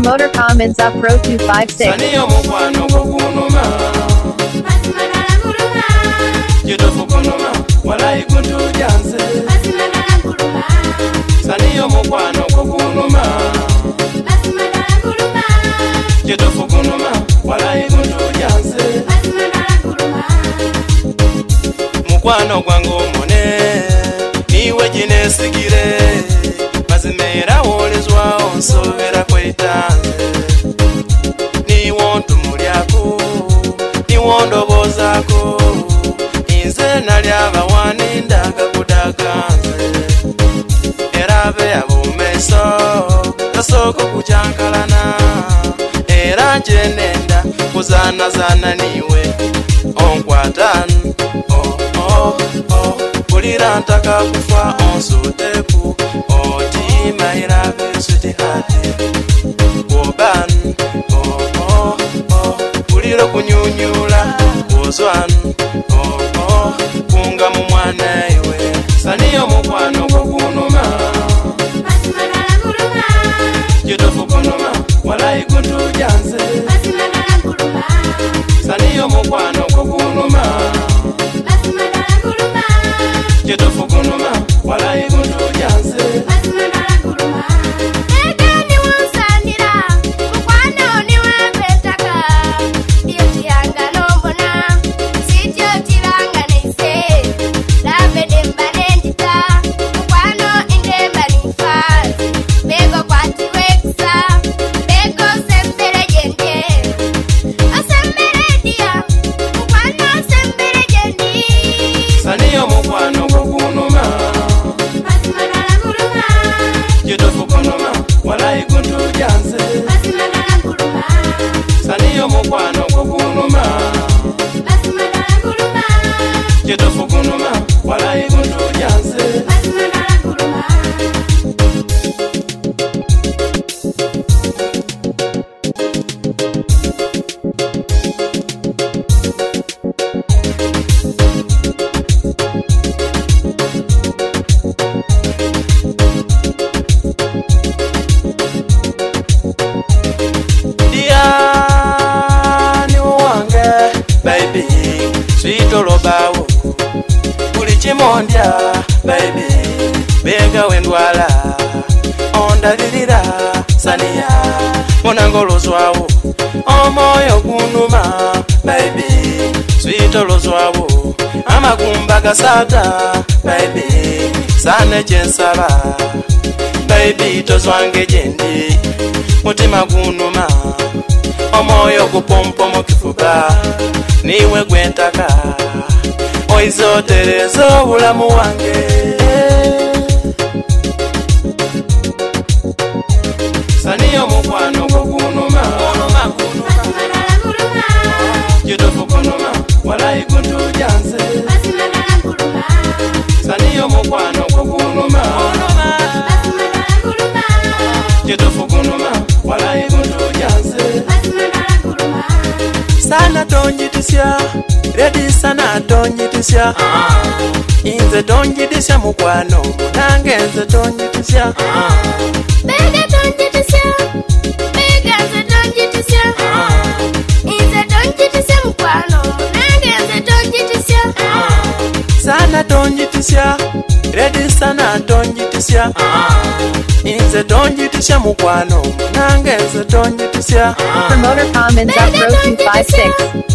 Promoter comments up Pro 256. Saniyo mukwano kukunuma Jidofu kunuma Walai kuntujanze Saniyo mukwano kukunuma Jidofu kunuma Walai kuntujanze Mukwano gwangu mone Niwe jinesigire Mazimera wolezwa onsovera kwetanze Niwontu mulyako Niwondobozako Inze nalyaba wanindaga kudaganze Erabe abumeso Kasoko kuchankalana Era njenenda kuzana niwe Onkwatanu Kulira ntaka kufa onsuteku Otima irabe sweetheart Woban Kulira kunyunyula Wozwan Kunga mumwana iwe Saniyo mukwano kukunuma Jidofu kunuma Walai kuntujanze Saniyo mukwano kukunuma Jidofu kunuma Walai kuntujanze Saniyo mukwano kukunuma Jidofu kunuma Walai kuntujanze Saniyo mukwano kukunuma Jidofu kunuma Walai kuntujanze Baby, sweet olobawo Kulichimondya, baby Bega wendwala Ondalilira, saniya Monangolozwawo Omoyo kunuma, baby Sweet olozwawo Amagumba gasata, baby Sane chensaba Baby tozwange jendi Mutima kunuma Omoyo kupompo mokifuba Niwe gwentaka Oizoterezo bulamu wange Saniyo mukwano kukunuma Jidofu kunuma Walai kuntujanze Saniyo mukwano kukunuma Jidofu kunuma Walai kuntujanze Sana tonjitisya Ready sana tonjitisya Inze tonjitisya mukwano Nange nze tonjitisya Bega tonjitisya Bega nze tonjitisya Inze tonjitisya mukwano Nange nze tonjitisya Sana tonjitisya Ready sana tonjitisya Inze tonjitisya mukwano Nange nze tonjitisya Promoter comments up Pro 256.